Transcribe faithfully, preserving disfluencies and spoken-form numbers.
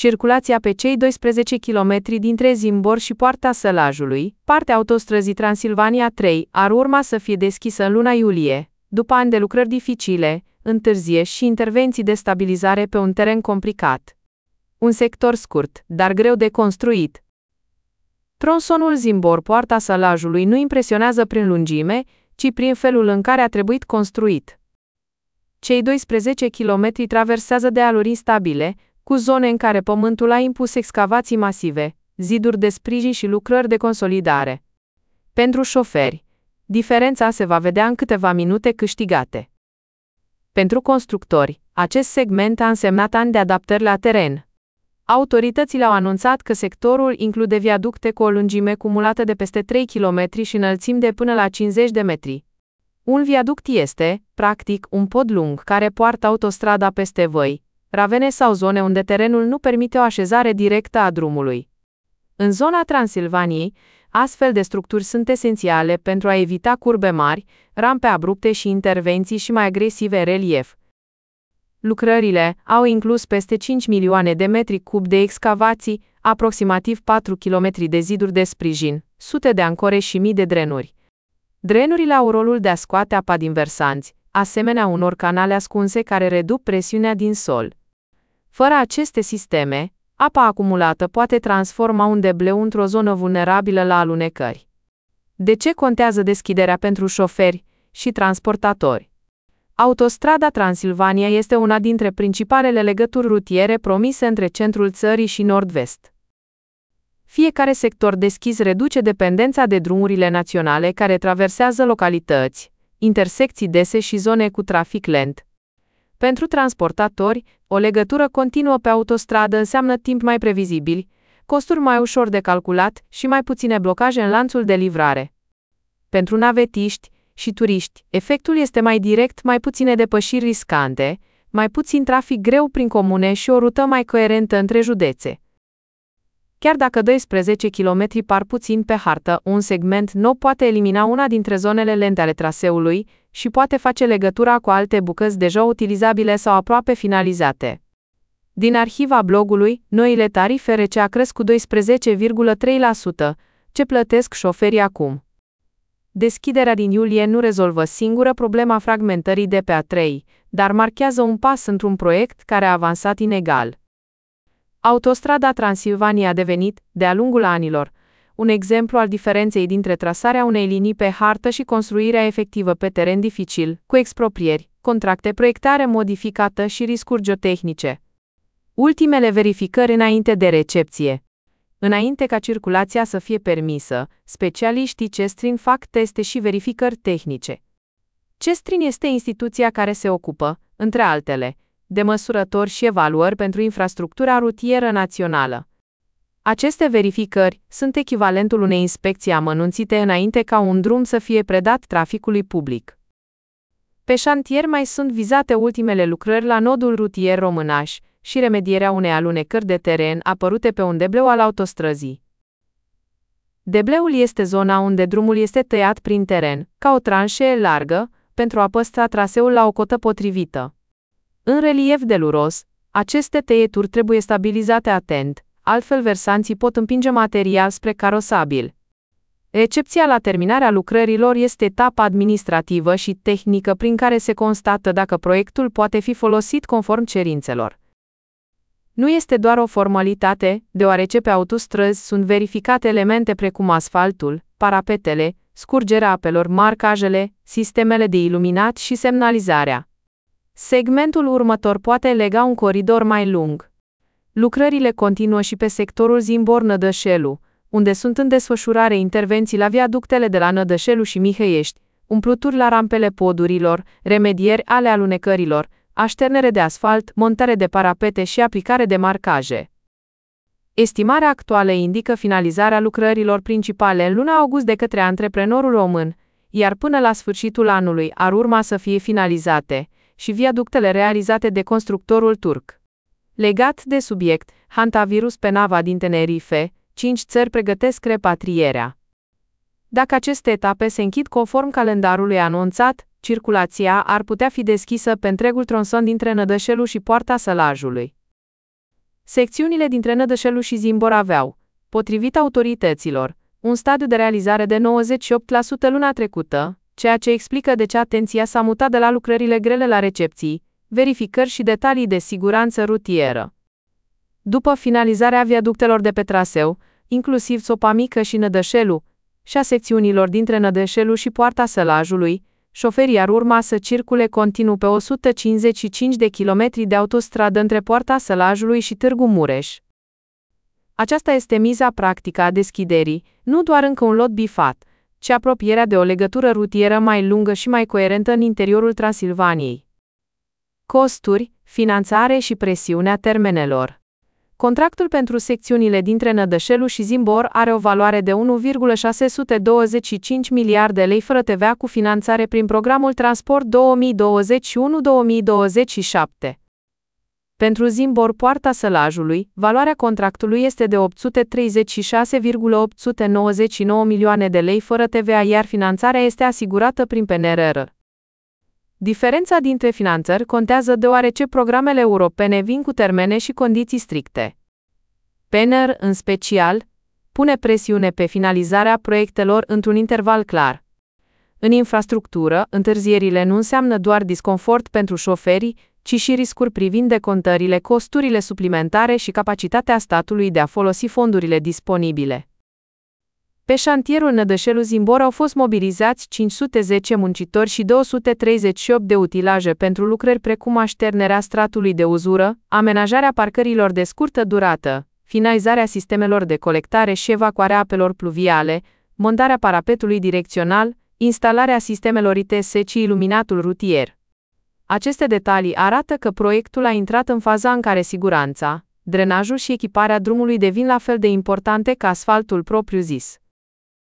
Circulația pe cei doisprezece kilometri dintre Zimbor și Poarta Sălajului, partea autostrăzii Transilvania trei, ar urma să fie deschisă în luna iulie, după ani de lucrări dificile, întârzieri și intervenții de stabilizare pe un teren complicat. Un sector scurt, dar greu de construit. Tronsonul Zimbor-Poarta Sălajului nu impresionează prin lungime, ci prin felul în care a trebuit construit. Cei doisprezece kilometri traversează dealuri instabile, cu zone în care pământul a impus excavații masive, ziduri de sprijin și lucrări de consolidare. Pentru șoferi, diferența se va vedea în câteva minute câștigate. Pentru constructori, acest segment a însemnat ani de adaptări la teren. Autoritățile au anunțat că sectorul include viaducte cu o lungime cumulată de peste trei kilometri și înălțimi de până la cincizeci de metri. Un viaduct este, practic, un pod lung care poartă autostrada peste văi, ravene sau zone unde terenul nu permite o așezare directă a drumului. În zona Transilvaniei, astfel de structuri sunt esențiale pentru a evita curbe mari, rampe abrupte și intervenții și mai agresive în relief. Lucrările au inclus peste cinci milioane de metri cub de excavații, aproximativ patru kilometri de ziduri de sprijin, sute de ancore și mii de drenuri. Drenurile au rolul de a scoate apa din versanți, asemenea unor canale ascunse care reduc presiunea din sol. Fără aceste sisteme, apa acumulată poate transforma un debleu într-o zonă vulnerabilă la alunecări. De ce contează deschiderea pentru șoferi și transportatori? Autostrada Transilvania este una dintre principalele legături rutiere promise între centrul țării și nord-vest. Fiecare sector deschis reduce dependența de drumurile naționale care traversează localități, intersecții dese și zone cu trafic lent. Pentru transportatori, o legătură continuă pe autostradă înseamnă timp mai previzibil, costuri mai ușor de calculat și mai puține blocaje în lanțul de livrare. Pentru navetiști și turiști, efectul este mai direct, mai puține depășiri riscante, mai puțin trafic greu prin comune și o rută mai coerentă între județe. Chiar dacă doisprezece kilometri par puțin pe hartă, un segment nou poate elimina una dintre zonele lente ale traseului și poate face legătura cu alte bucăți deja utilizabile sau aproape finalizate. Din arhiva blogului, noile tarife R C A cresc cu doisprezece virgulă trei la sută, ce plătesc șoferii acum. Deschiderea din iulie nu rezolvă singură problema fragmentării de pe A trei, dar marchează un pas într-un proiect care a avansat inegal. Autostrada Transilvania a devenit, de-a lungul anilor, un exemplu al diferenței dintre trasarea unei linii pe hartă și construirea efectivă pe teren dificil, cu exproprieri, contracte, proiectare modificată și riscuri geotehnice. Ultimele verificări înainte de recepție. Înainte ca circulația să fie permisă, specialiștii Cestrin fac teste și verificări tehnice. Cestrin este instituția care se ocupă, între altele, de măsurători și evaluări pentru infrastructura rutieră națională. Aceste verificări sunt echivalentul unei inspecții amănunțite înainte ca un drum să fie predat traficului public. Pe șantier mai sunt vizate ultimele lucrări la nodul rutier Românaș și remedierea unei alunecări de teren apărute pe un debleu al autostrăzii. Debleul este zona unde drumul este tăiat prin teren, ca o tranșee largă, pentru a păstra traseul la o cotă potrivită. În relief deluros, aceste tăieturi trebuie stabilizate atent, altfel versanții pot împinge material spre carosabil. Recepția la terminarea lucrărilor este etapa administrativă și tehnică prin care se constată dacă proiectul poate fi folosit conform cerințelor. Nu este doar o formalitate, deoarece pe autostrăzi sunt verificate elemente precum asfaltul, parapetele, scurgerea apelor, marcajele, sistemele de iluminat și semnalizarea. Segmentul următor poate lega un coridor mai lung. Lucrările continuă și pe sectorul Zimbor-Nădășelu, unde sunt în desfășurare intervenții la viaductele de la Nădășelu și Mihăiești, umpluturi la rampele podurilor, remedieri ale alunecărilor, așternere de asfalt, montare de parapete și aplicare de marcaje. Estimarea actuală indică finalizarea lucrărilor principale în luna august de către antreprenorul român, iar până la sfârșitul anului ar urma să fie finalizate și viaductele realizate de constructorul turc. Legat de subiect, hantavirus pe nava din Tenerife, cinci țări pregătesc repatrierea. Dacă aceste etape se închid conform calendarului anunțat, circulația ar putea fi deschisă pe întregul tronson dintre Nădășelu și Poarta Sălajului. Secțiunile dintre Nădășelu și Zimbor aveau, potrivit autorităților, un stadiu de realizare de nouăzeci și opt la sută luna trecută, ceea ce explică de ce atenția s-a mutat de la lucrările grele la recepții, verificări și detalii de siguranță rutieră. După finalizarea viaductelor de pe traseu, inclusiv Țopa Mică și Nădășelu, și a secțiunilor dintre Nădășelu și Poarta Sălajului, șoferii ar urma să circule continuu pe o sută cincizeci și cinci de kilometri de autostradă între Poarta Sălajului și Târgu Mureș. Aceasta este miza practică a deschiderii, nu doar încă un lot bifat, ci apropierea de o legătură rutieră mai lungă și mai coerentă în interiorul Transilvaniei. Costuri, finanțare și presiunea termenelor. Contractul pentru secțiunile dintre Nădășelu și Zimbor are o valoare de unu virgulă șase sute douăzeci și cinci miliarde lei fără T V A cu finanțare prin programul Transport două mii douăzeci și unu două mii douăzeci și șapte. Pentru Zimbor Poarta Sălajului, valoarea contractului este de opt sute treizeci și șase virgulă opt sute nouăzeci și nouă milioane de lei fără T V A, iar finanțarea este asigurată prin P N R R. Diferența dintre finanțări contează deoarece programele europene vin cu termene și condiții stricte. P N R R, în special, pune presiune pe finalizarea proiectelor într-un interval clar. În infrastructură, întârzierile nu înseamnă doar disconfort pentru șoferi, ci și riscuri privind decontările, costurile suplimentare și capacitatea statului de a folosi fondurile disponibile. Pe șantierul Nădășelu-Zimbor au fost mobilizați cinci sute zece muncitori și două sute treizeci și opt de utilaje pentru lucrări precum așternerea stratului de uzură, amenajarea parcărilor de scurtă durată, finalizarea sistemelor de colectare și evacuarea apelor pluviale, montarea parapetului direcțional, instalarea sistemelor I T S și iluminatul rutier. Aceste detalii arată că proiectul a intrat în faza în care siguranța, drenajul și echiparea drumului devin la fel de importante ca asfaltul propriu-zis.